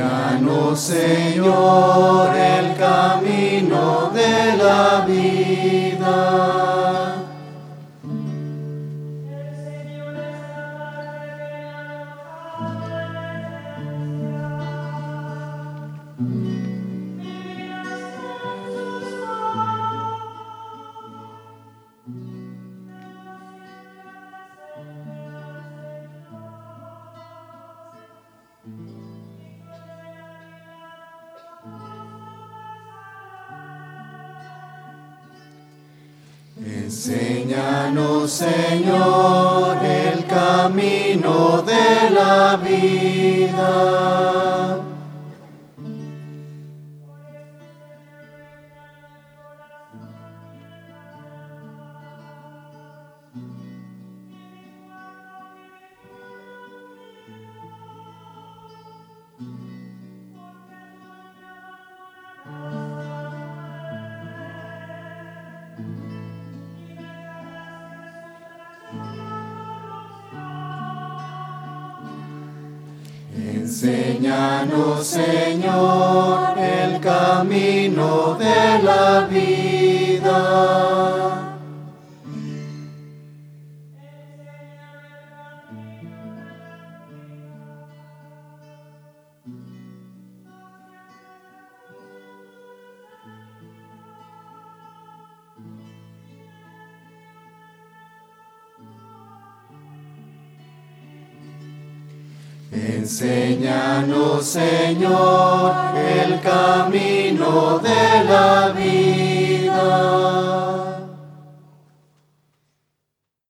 Enséñanos, Señor, el camino de la vida. Enséñanos, Señor, el camino de la vida. Enséñanos, Señor, el camino de la vida. Enséñanos, Señor, el camino de la vida.